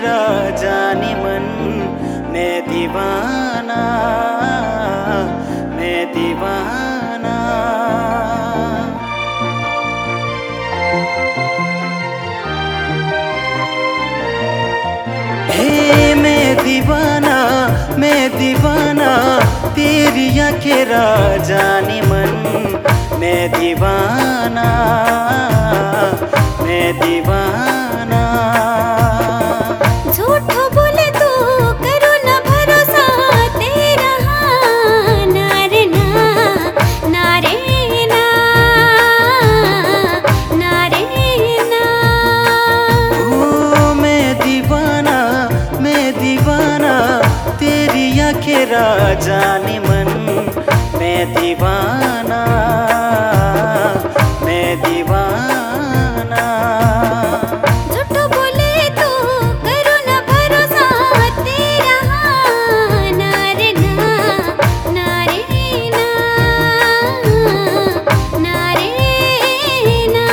जाने मन, मैं दीवाना, मैं दीवाना। हे मैं दीवाना, मैं दीवाना, तेरी आँखें जाने मन, मैं दीवाना, मैं दीवाना। झूठ बोले तो करो ना भरोसा, तेरा हाँ ना रे ना, ना रे ना, ना रे ना। ओ मैं दीवाना, मैं दीवाना, तेरी आँखें जाने मन, मैं दीवाना, मैं दीवाना। झूठ बोले तो करो ना भरोसा, तेरा हाँ ना रे ना, ना रे ना, ना रे ना।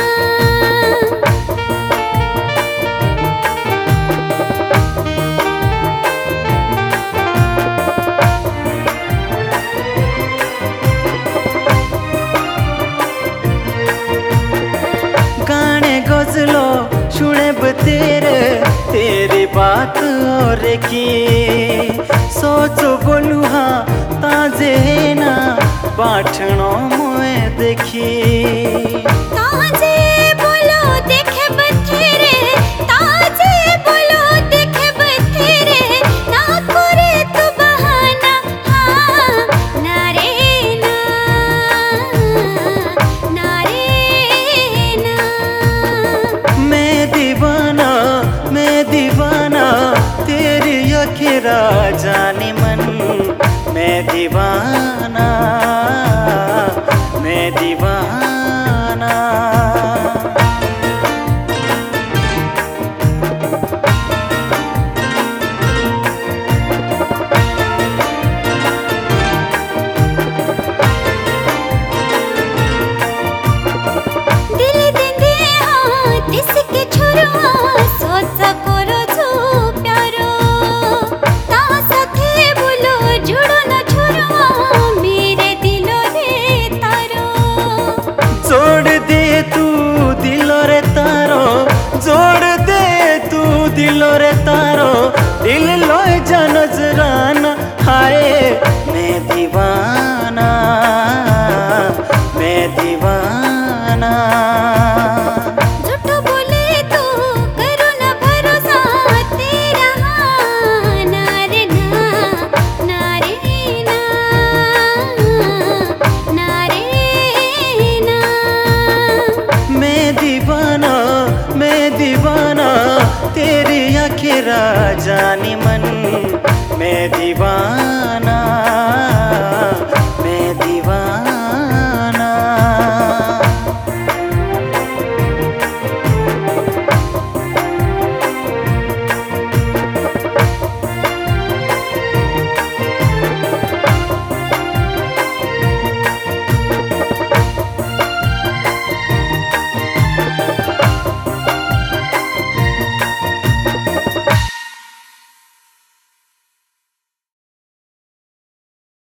गाने गजलो सुने तेरी बात और की, सोचो बोलू हाँ ताजे ना बाठणो मुए देखी। ताजे बोलो देखे बथेरे, ताजे बोलो देखे बथेरे, ना करे तो बहाना हाँ ना रे ना, ना रे ना। मैं दीवाना, मैं दीवाना, तेरी आँखें जाने मन, मैं दीवाना, मैं दीवाना।